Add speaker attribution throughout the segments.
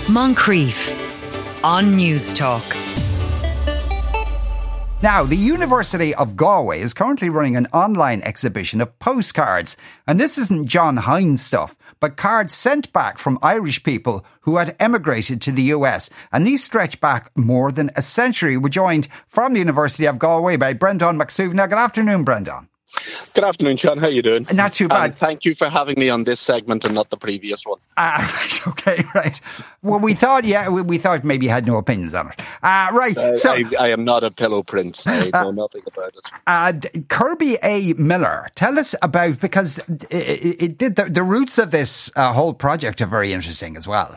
Speaker 1: Moncrief on News Talk.
Speaker 2: Now, the University of Galway is currently running an online exhibition of postcards. And this isn't John Hines stuff, but cards sent back from Irish people who had emigrated to the US. And these stretch back more than a century. We're joined from the University of Galway by Brendan McSuven. Now, good afternoon, Brendan.
Speaker 3: Good afternoon, Sean. How are you doing?
Speaker 2: Not too bad.
Speaker 3: And thank you for having me on this segment and not the previous one.
Speaker 2: Right, okay, right. Well, we thought maybe you had no opinions on it. Right. So
Speaker 3: I am not a pillow prince. I know nothing about it.
Speaker 2: Kirby A. Miller, tell us about, because the roots of this whole project are very interesting as well.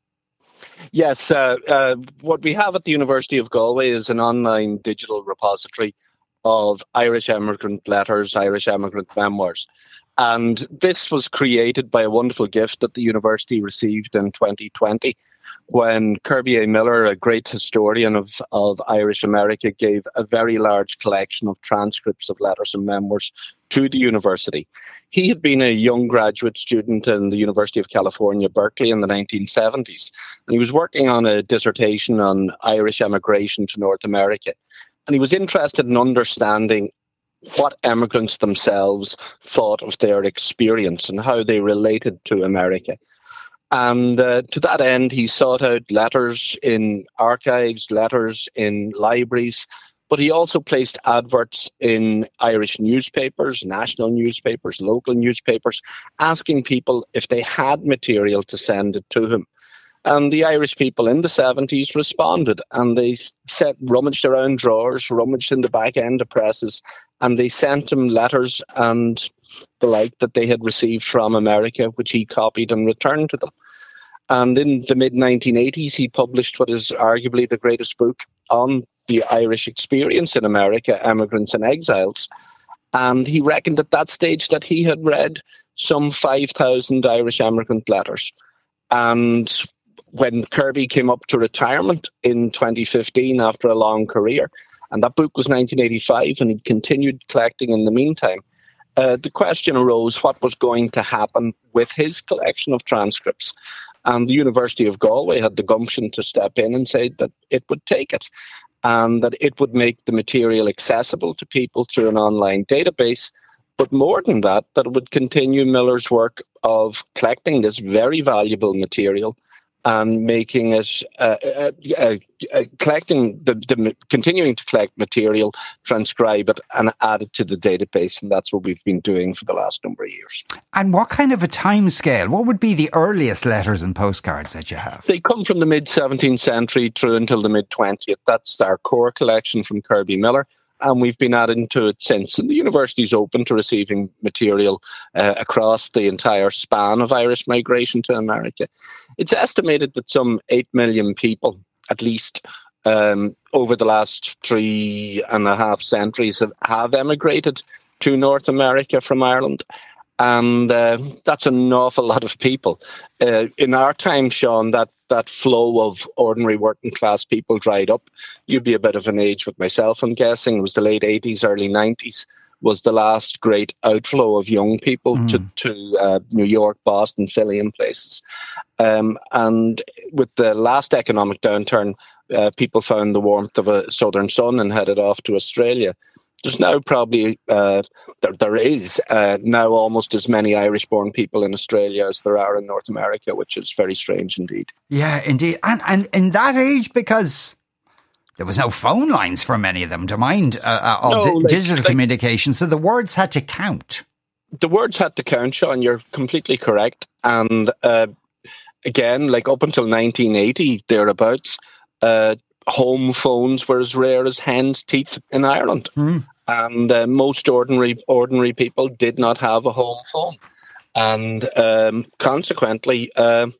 Speaker 3: Yes, what we have at the University of Galway is an online digital repository of Irish emigrant letters, Irish emigrant memoirs. And this was created by a wonderful gift that the university received in 2020 when Kirby A. Miller, a great historian of Irish America, gave a very large collection of transcripts of letters and memoirs to the university. He had been a young graduate student in the University of California, Berkeley in the 1970s, and he was working on a dissertation on Irish emigration to North America. And he was interested in understanding what emigrants themselves thought of their experience and how they related to America. And to that end, he sought out letters in archives, letters in libraries, but he also placed adverts in Irish newspapers, national newspapers, local newspapers, asking people if they had material to send it to him. And the Irish people in the 70s responded, and they rummaged around drawers, rummaged in the back end of presses, and they sent him letters and the like that they had received from America, which he copied and returned to them. And in the mid-1980s, he published what is arguably the greatest book on the Irish experience in America, Emigrants and Exiles. And he reckoned at that stage that he had read some 5,000 Irish emigrant letters. And when Kirby came up to retirement in 2015 after a long career, and that book was 1985, and he'd continued collecting in the meantime, the question arose what was going to happen with his collection of transcripts. And the University of Galway had the gumption to step in and say that it would take it, and that it would make the material accessible to people through an online database. But more than that, that it would continue Miller's work of collecting this very valuable material and making it, continuing to collect material, transcribe it, and add it to the database. And that's what we've been doing for the last number of years.
Speaker 2: And what kind of a time scale? What would be the earliest letters and postcards that you have?
Speaker 3: They come from the mid-17th century through until the mid-20th. That's our core collection from Kirby Miller. And we've been adding to it since. And the university is open to receiving material across the entire span of Irish migration to America. It's estimated that some 8 million people, at least, over the last 3.5 centuries have emigrated to North America from Ireland. And that's an awful lot of people. In our time, Sean, that flow of ordinary working class people dried up. You'd be a bit of an age with myself, I'm guessing. It was the late 80s, early 90s was the last great outflow of young people to New York, Boston, Philly and places. And with the last economic downturn, people found the warmth of a southern sun and headed off to Australia. There's now probably, there is now almost as many Irish-born people in Australia as there are in North America, which is very strange indeed.
Speaker 2: Yeah, indeed. And in that age, because there was no phone lines for many of them, to mind digital communication, so the words had to count.
Speaker 3: The words had to count, Sean, you're completely correct. And again, like up until 1980, thereabouts, home phones were as rare as hen's teeth in Ireland. And most ordinary people did not have a home phone. And consequently,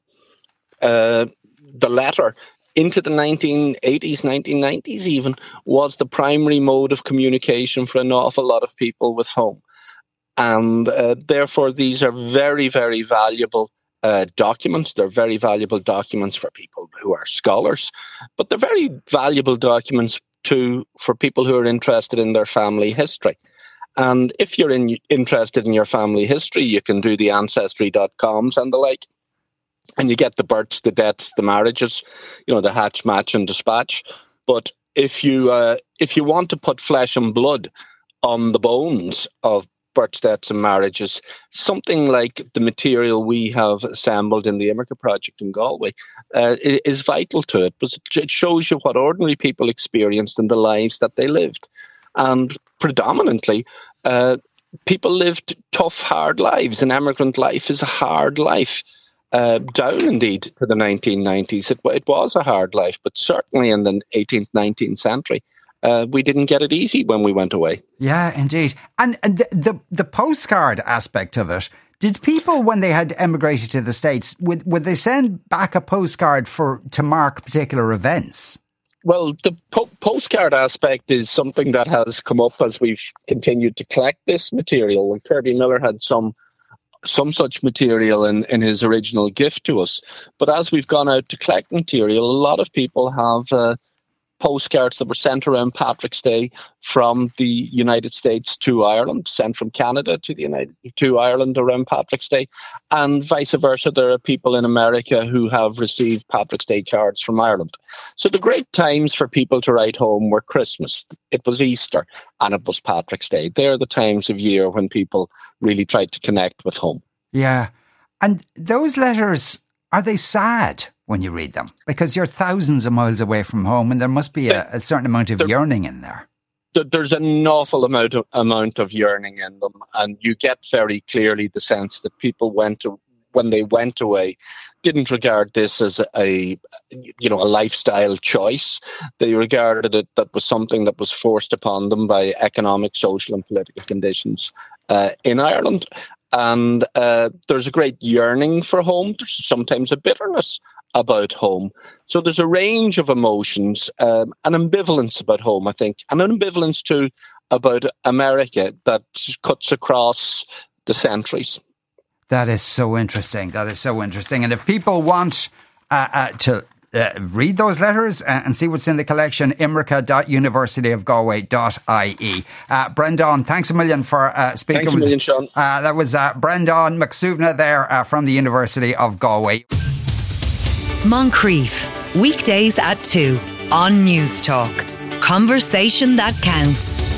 Speaker 3: the letter into the 1980s, 1990s even, was the primary mode of communication for an awful lot of people with home. And therefore, these are very, very valuable documents. They're very valuable documents for people who are scholars, but they're very valuable documents too for people who are interested in their family history. And if you're interested in your family history, you can do the Ancestry.coms and the like. and you get the births, the deaths, the marriages, the hatch, match, and dispatch. But if you want to put flesh and blood on the bones of births, deaths, and marriages, something like the material we have assembled in the Imrica Project in Galway is vital to it, because it shows you what ordinary people experienced in the lives that they lived. And predominantly, people lived tough, hard lives. An emigrant life is a hard life. Down indeed to the 1990s, it was a hard life, but certainly in the 18th, 19th century, we didn't get it easy when we went away.
Speaker 2: Yeah, indeed. And the postcard aspect of it, did people, when they had emigrated to the States, would they send back a postcard to mark particular events?
Speaker 3: Well, the postcard aspect is something that has come up as we've continued to collect this material. And Kirby Miller had some such material in his original gift to us. But as we've gone out to collect material, a lot of people have postcards that were sent around Patrick's Day from the United States to Ireland, sent from Canada to Ireland around Patrick's Day, and vice versa. There are people in America who have received Patrick's Day cards from Ireland. So the great times for people to write home were Christmas, it was Easter, and it was Patrick's Day. They're the times of year when people really tried to connect with home.
Speaker 2: Yeah. And those letters, are they sad when you read them? Because you're thousands of miles away from home, and there must be a certain amount of yearning in there.
Speaker 3: There's an awful amount of yearning in them, and you get very clearly the sense that people when they went away, didn't regard this as a lifestyle choice. They regarded it that was something that was forced upon them by economic, social, and political conditions in Ireland. And there's a great yearning for home. There's sometimes a bitterness about home. So there's a range of emotions, an ambivalence about home, I think, and an ambivalence too about America that cuts across the centuries.
Speaker 2: That is so interesting. And if people want to read those letters and see what's in the collection, imrica.universityofgalway.ie. Brendan, thanks a million for speaking.
Speaker 3: Thanks a million, Sean.
Speaker 2: That was Brendan McSuvna there from the University of Galway.
Speaker 1: Moncrief, weekdays at 2 on News Talk. Conversation that counts.